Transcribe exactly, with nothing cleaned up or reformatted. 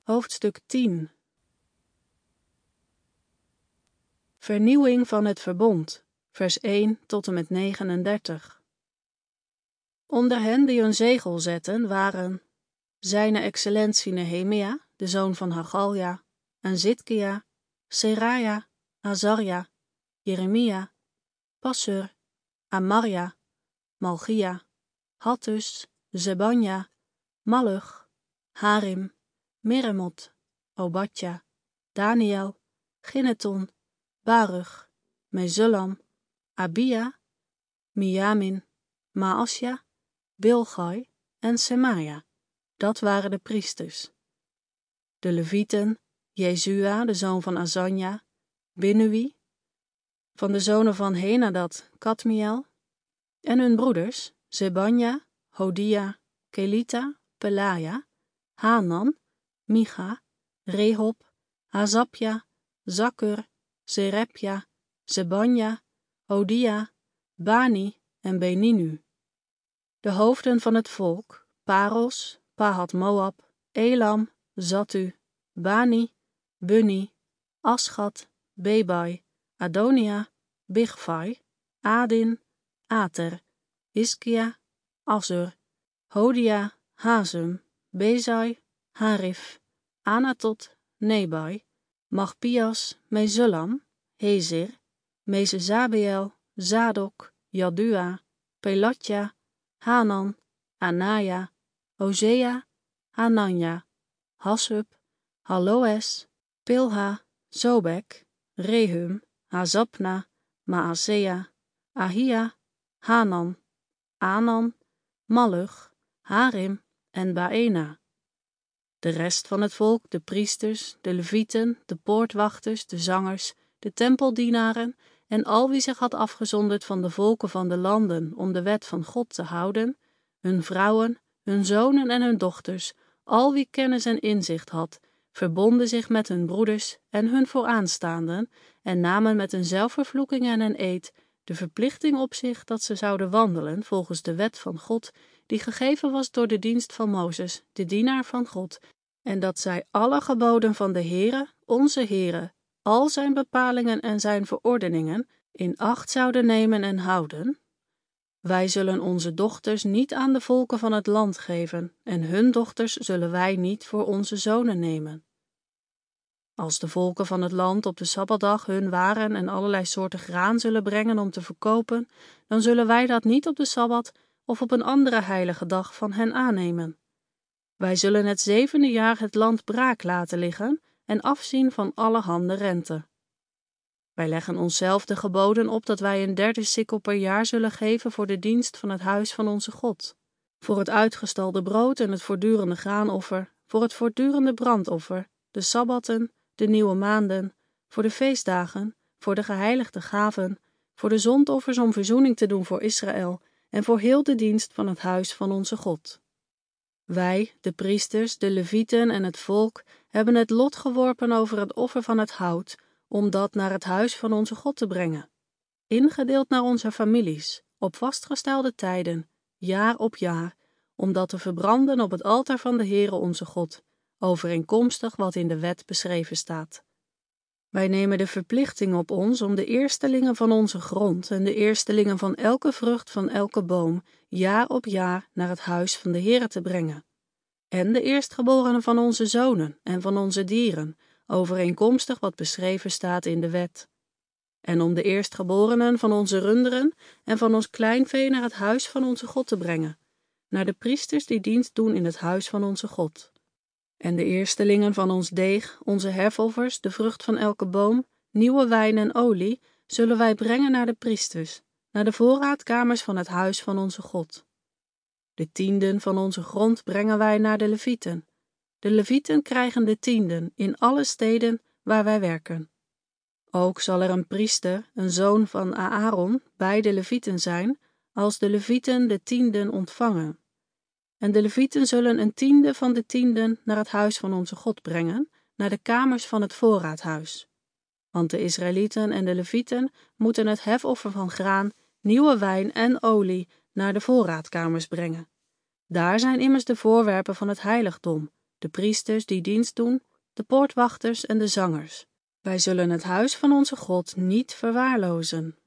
Hoofdstuk tien. Vernieuwing van het verbond, vers één tot en met negenendertig. Onder hen die een zegel zetten waren Zijne Excellentie Nehemia, de zoon van Hagalja, en Zidkia, Seraja, Azarja, Jeremia, Passur, Amarja, Malchia, Hattus, Zebanja, Malluch, Harim, Meremot, Obadja, Daniel, Ginneton, Baruch, Mesullam, Abia, Mijamin, Maasja, Bilgai en Semaja. Dat waren de priesters. De Levieten, Jezua, de zoon van Azanja, Binnui, van de zonen van Henadad, Kadmiel, en hun broeders, Zebanja, Hodia, Kelita, Pelaja, Hanan, Micha, Rehob, Hazapja, Zakkur, Serepja, Zebanja, Hodia, Bani en Beninu. De hoofden van het volk, Paros, Pahat Moab, Elam, Zatu, Bani, Bunni, Aschat, Bebai, Adonia, Bigvai, Adin, Ater, Hiskia, Assur, Hodia, Hazum, Bezai, Harif, Anatot, Nebai, Magpias, Mesullam, Hezir, Mesezabeel, Zadok, Jadua, Pelatja, Hanan, Anaya, Hosea, Hananja, Hassub, Halloes, Pilha, Zobek, Rehum, Hazapna, Maasea, Ahia, Hanan, Anan, Malluch, Harim en Baena. De rest van het volk, de priesters, de levieten, de poortwachters, de zangers, de tempeldienaren en al wie zich had afgezonderd van de volken van de landen om de wet van God te houden, hun vrouwen, hun zonen en hun dochters, al wie kennis en inzicht had, verbonden zich met hun broeders en hun vooraanstaanden en namen met een zelfvervloeking en een eed de verplichting op zich dat ze zouden wandelen volgens de wet van God, die gegeven was door de dienst van Mozes, de dienaar van God, en dat zij alle geboden van de Heere, onze Heere, al zijn bepalingen en zijn verordeningen in acht zouden nemen en houden. Wij zullen onze dochters niet aan de volken van het land geven, en hun dochters zullen wij niet voor onze zonen nemen. Als de volken van het land op de Sabbatdag hun waren en allerlei soorten graan zullen brengen om te verkopen, dan zullen wij dat niet op de Sabbat of op een andere heilige dag van hen aannemen. Wij zullen het zevende jaar het land braak laten liggen en afzien van alle handen rente. Wij leggen onszelf de geboden op dat wij een derde sikkel per jaar zullen geven voor de dienst van het huis van onze God, voor het uitgestalde brood en het voortdurende graanoffer, voor het voortdurende brandoffer, de sabbatten, de nieuwe maanden, voor de feestdagen, voor de geheiligde gaven, voor de zondoffers om verzoening te doen voor Israël en voor heel de dienst van het huis van onze God. Wij, de priesters, de levieten en het volk, hebben het lot geworpen over het offer van het hout, om dat naar het huis van onze God te brengen, ingedeeld naar onze families, op vastgestelde tijden, jaar op jaar, om dat te verbranden op het altaar van de Heere onze God, overeenkomstig wat in de wet beschreven staat. Wij nemen de verplichting op ons om de eerstelingen van onze grond en de eerstelingen van elke vrucht van elke boom, jaar op jaar naar het huis van de Heere te brengen, en de eerstgeborenen van onze zonen en van onze dieren, overeenkomstig wat beschreven staat in de wet. En om de eerstgeborenen van onze runderen en van ons kleinvee naar het huis van onze God te brengen, naar de priesters die dienst doen in het huis van onze God. En de eerstelingen van ons deeg, onze hefoffers, de vrucht van elke boom, nieuwe wijn en olie, zullen wij brengen naar de priesters, naar de voorraadkamers van het huis van onze God. De tienden van onze grond brengen wij naar de levieten. De levieten krijgen de tienden in alle steden waar wij werken. Ook zal er een priester, een zoon van Aaron, bij de levieten zijn, als de levieten de tienden ontvangen. En de levieten zullen een tiende van de tienden naar het huis van onze God brengen, naar de kamers van het voorraadhuis. Want de Israëlieten en de levieten moeten het hefoffer van graan, nieuwe wijn en olie naar de voorraadkamers brengen. Daar zijn immers de voorwerpen van het heiligdom, de priesters die dienst doen, de poortwachters en de zangers. Wij zullen het huis van onze God niet verwaarlozen.